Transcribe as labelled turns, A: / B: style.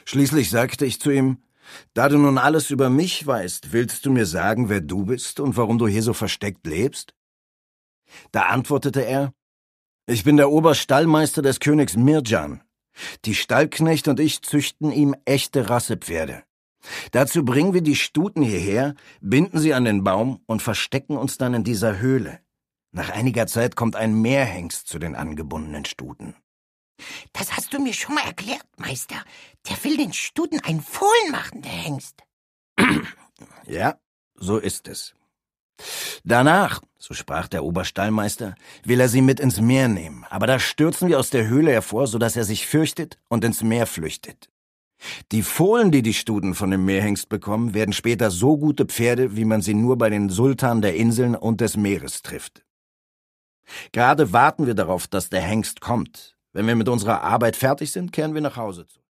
A: Schließlich sagte ich zu ihm: »Da du nun alles über mich weißt, willst du mir sagen, wer du bist und warum du hier so versteckt lebst?« Da antwortete er: »Ich bin der Oberstallmeister des Königs Mirjan. Die Stallknecht und ich züchten ihm echte Rassepferde. Dazu bringen wir die Stuten hierher, binden sie an den Baum und verstecken uns dann in dieser Höhle. Nach einiger Zeit kommt ein Meerhengst zu den angebundenen Stuten.«
B: »Das hast du mir schon mal erklärt, Meister. Der will den Stuten ein Fohlen machen, der Hengst.«
A: »Ja, so ist es. Danach, so sprach der Oberstallmeister, will er sie mit ins Meer nehmen, aber da stürzen wir aus der Höhle hervor, so dass er sich fürchtet und ins Meer flüchtet. Die Fohlen, die die Stuten von dem Meerhengst bekommen, werden später so gute Pferde, wie man sie nur bei den Sultanen der Inseln und des Meeres trifft. Gerade warten wir darauf, dass der Hengst kommt. Wenn wir mit unserer Arbeit fertig sind, kehren wir nach Hause zu.«